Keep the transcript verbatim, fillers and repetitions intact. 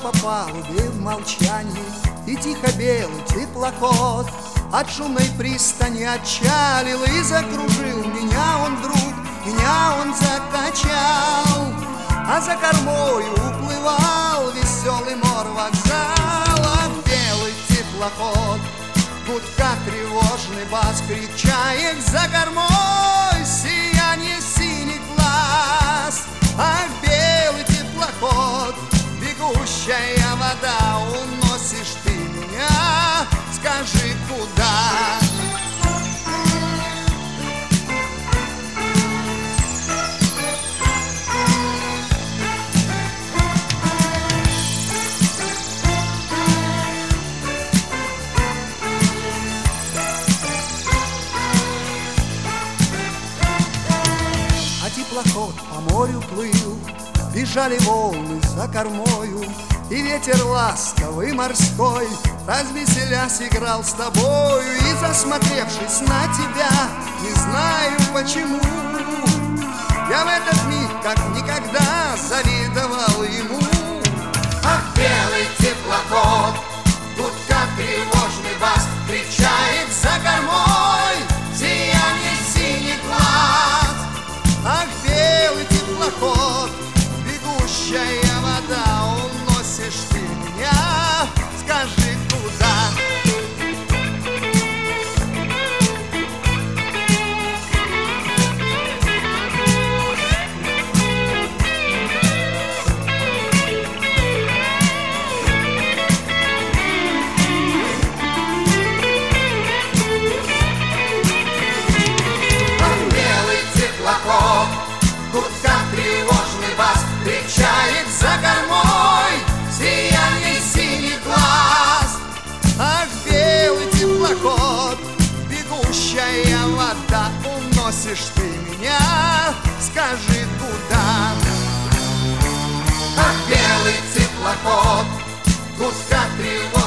по палубе в молчании, и тихо белый теплоход от шумной пристани отчалил и закружил. Меня он вдруг, меня он закачал, а за кормою уплывал веселый мор вокзала. Белый теплоход, гудка тревожный бас, крик чаек за кормой, сияние синих глаз. Ах, белый теплоход, бегущая вода, уносишь ты меня, скажи, куда? А теплоход по морю плыл, бежали волны за кормою, и ветер ласковый морской, развеселясь, играл с тобою. И засмотревшись на тебя, не знаю почему, я в этот миг как никогда завидовал ему. Ах, белый теплоход, гудка тревожный бас, кричает за кормой, сияние синих глаз. Ах, белый теплоход, бегущая вода, уносишь ты меня, скажи, куда? Ах, белый теплоход, гудка тревожный бас, кричает за кормой, сияние синих глаз. Ах, белый теплоход, бегущая вода, уносишь ты меня, скажи, куда? Ах, белый теплоход, гудка тревожный